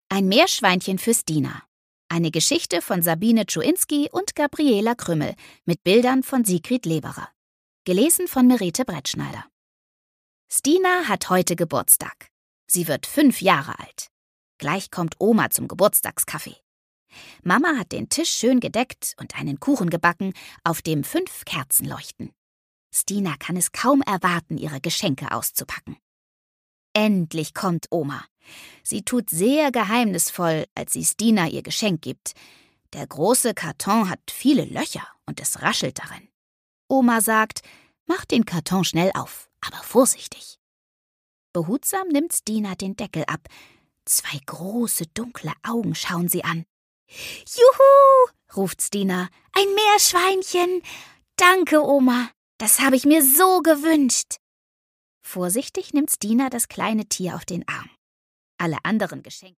Ein Meerschweinchen für Stina. Eine Geschichte von Sabine Czujinski und Gabriela Krümmel mit Bildern von Sigrid Leberer. Gelesen von Merete Brettschneider. Stina hat heute Geburtstag. Sie wird 5 Jahre alt. Gleich kommt Oma zum Geburtstagskaffee. Mama hat den Tisch schön gedeckt und einen Kuchen gebacken, auf dem 5 Kerzen leuchten. Stina kann es kaum erwarten, ihre Geschenke auszupacken. Endlich kommt Oma. Sie tut sehr geheimnisvoll, als sie Stina ihr Geschenk gibt. Der große Karton hat viele Löcher und es raschelt darin. Oma sagt, mach den Karton schnell auf, aber vorsichtig. Behutsam nimmt Stina den Deckel ab. 2 große, dunkle Augen schauen sie an. »Juhu«, ruft Stina, »ein Meerschweinchen! Danke, Oma, das habe ich mir so gewünscht.« Vorsichtig nimmt Stina das kleine Tier auf den Arm. Alle anderen Geschenke